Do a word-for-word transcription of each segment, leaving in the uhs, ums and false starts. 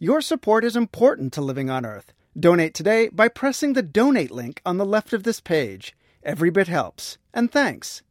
Your support is important to Living on Earth. Donate today by pressing the donate link on the left of this page. Every bit helps. And thanks.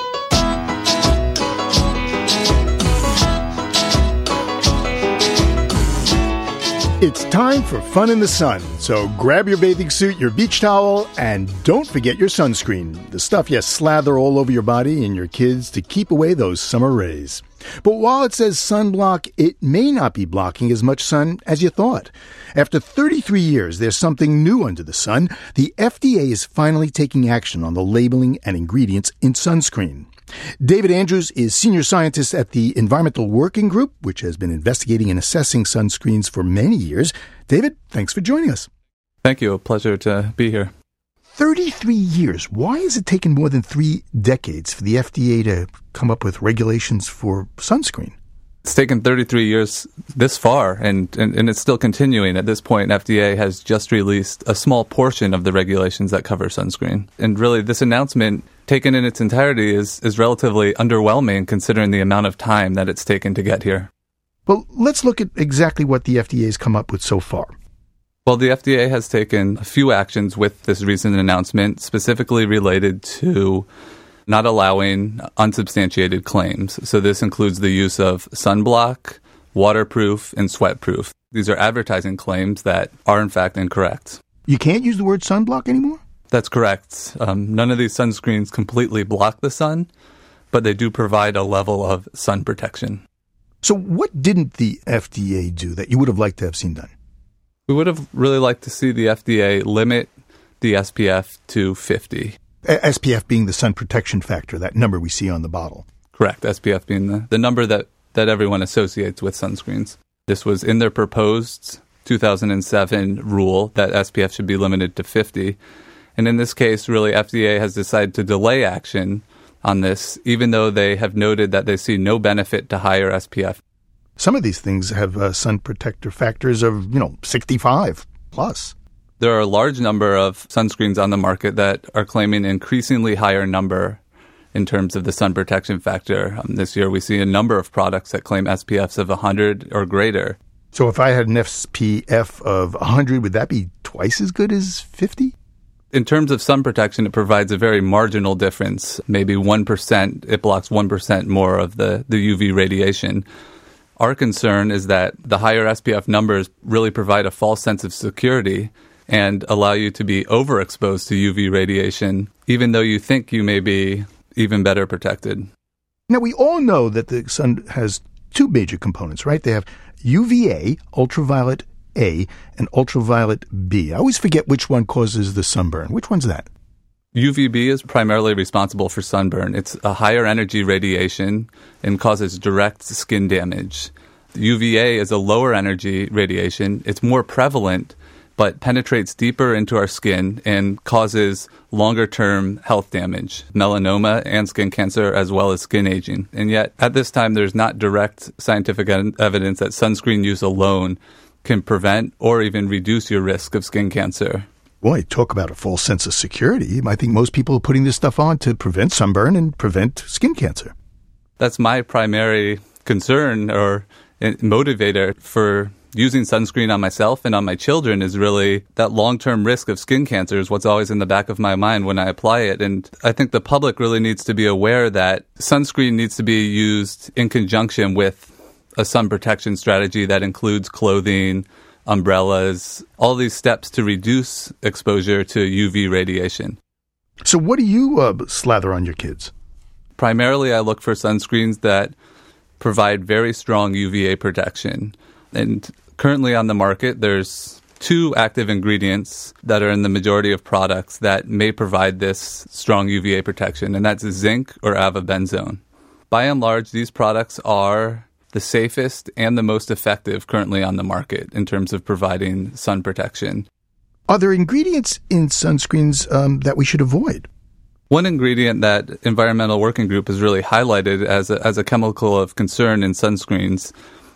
It's time for fun in the sun, so grab your bathing suit, your beach towel, and don't forget your sunscreen, the stuff you slather all over your body and your kids to keep away those summer rays. But while it says sunblock, it may not be blocking as much sun as you thought. After thirty-three years, there's something new under the sun. The F D A is finally taking action on the labeling and ingredients in sunscreen. David Andrews is senior scientist at the Environmental Working Group, which has been investigating and assessing sunscreens for many years. David, thanks for joining us. Thank you. A pleasure to be here. thirty-three years. Why has it taken more than three decades for the F D A to come up with regulations for sunscreen? It's taken thirty-three years this far, and, and, and it's still continuing. At this point, F D A has just released a small portion of the regulations that cover sunscreen. And really, this announcement, taken in its entirety, is, is relatively underwhelming considering the amount of time that it's taken to get here. Well, let's look at exactly what the F D A has come up with so far. Well, the F D A has taken a few actions with this recent announcement, specifically related to not allowing unsubstantiated claims. So this includes the use of sunblock, waterproof, and sweatproof. These are advertising claims that are, in fact, incorrect. You can't use the word sunblock anymore? That's correct. Um, none of these sunscreens completely block the sun, but they do provide a level of sun protection. So what didn't the F D A do that you would have liked to have seen done? We would have really liked to see the F D A limit the S P F to fifty. S P F being the sun protection factor, that number we see on the bottle. Correct. S P F being the, the number that, that everyone associates with sunscreens. This was in their proposed two thousand seven rule that S P F should be limited to fifty. And in this case, really, F D A has decided to delay action on this, even though they have noted that they see no benefit to higher S P F. Some of these things have uh, sun protector factors of, you know, sixty-five plus. There are a large number of sunscreens on the market that are claiming an increasingly higher number in terms of the sun protection factor. Um, this year, we see a number of products that claim S P Fs of one hundred or greater. So if I had an S P F of one hundred, would that be twice as good as fifty? In terms of sun protection, it provides a very marginal difference. Maybe one percent, it blocks one percent more of the, the U V radiation. Our concern is that the higher S P F numbers really provide a false sense of security and allow you to be overexposed to U V radiation, even though you think you may be even better protected. Now, we all know that the sun has two major components, right? They have U V A, ultraviolet A, and ultraviolet B. I always forget which one causes the sunburn. Which one's that? U V B is primarily responsible for sunburn. It's a higher energy radiation and causes direct skin damage. U V A is a lower energy radiation. It's more prevalent, but penetrates deeper into our skin and causes longer-term health damage, melanoma and skin cancer, as well as skin aging. And yet, at this time, there's not direct scientific evidence that sunscreen use alone can prevent or even reduce your risk of skin cancer. Boy, talk about a false sense of security. I think most people are putting this stuff on to prevent sunburn and prevent skin cancer. That's my primary concern or motivator for using sunscreen on myself and on my children, is really that long-term risk of skin cancer is what's always in the back of my mind when I apply it. And I think the public really needs to be aware that sunscreen needs to be used in conjunction with a sun protection strategy that includes clothing, umbrellas, all these steps to reduce exposure to U V radiation. So what do you uh, slather on your kids? Primarily, I look for sunscreens that provide very strong U V A protection. And currently on the market, there's two active ingredients that are in the majority of products that may provide this strong U V A protection, and that's zinc or avobenzone. By and large, these products are the safest and the most effective currently on the market in terms of providing sun protection. Are there ingredients in sunscreens um, that we should avoid? One ingredient that Environmental Working Group has really highlighted as a, as a chemical of concern in sunscreens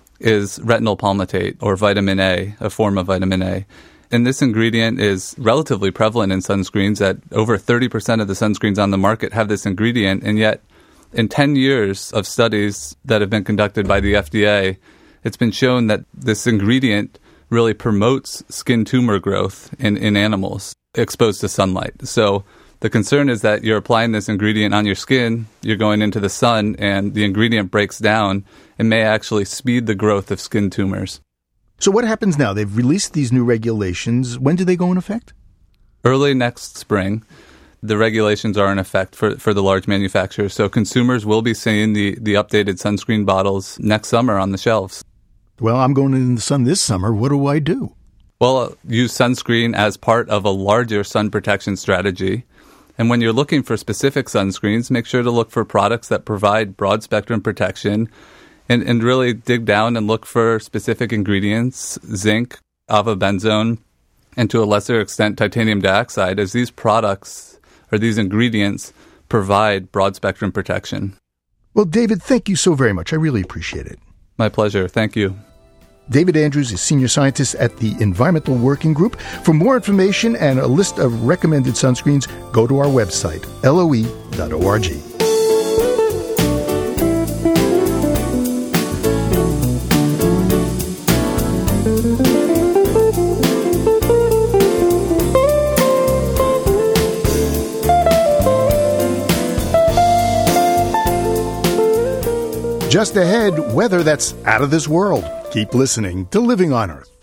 is retinol palmitate, or vitamin A, a form of vitamin A. And this ingredient is relatively prevalent in sunscreens. That over thirty percent of the sunscreens on the market have this ingredient, and yet in ten years of studies that have been conducted by the F D A, it's been shown that this ingredient really promotes skin tumor growth in, in animals exposed to sunlight. So the concern is that you're applying this ingredient on your skin, you're going into the sun, and the ingredient breaks down and may actually speed the growth of skin tumors. So what happens now? They've released these new regulations. When do they go in effect? Early next spring, the regulations are in effect for, for the large manufacturers. So consumers will be seeing the, the updated sunscreen bottles next summer on the shelves. Well, I'm going in the sun this summer. What do I do? Well, use sunscreen as part of a larger sun protection strategy. And when you're looking for specific sunscreens, make sure to look for products that provide broad spectrum protection and, and really dig down and look for specific ingredients, zinc, avobenzone, and to a lesser extent, titanium dioxide, as these products or these ingredients provide broad spectrum protection. Well, David, thank you so very much. I really appreciate it. My pleasure. Thank you. David Andrews is Senior Scientist at the Environmental Working Group. For more information and a list of recommended sunscreens, go to our website, L O E dot org. Just ahead, weather that's out of this world. Keep listening to Living on Earth.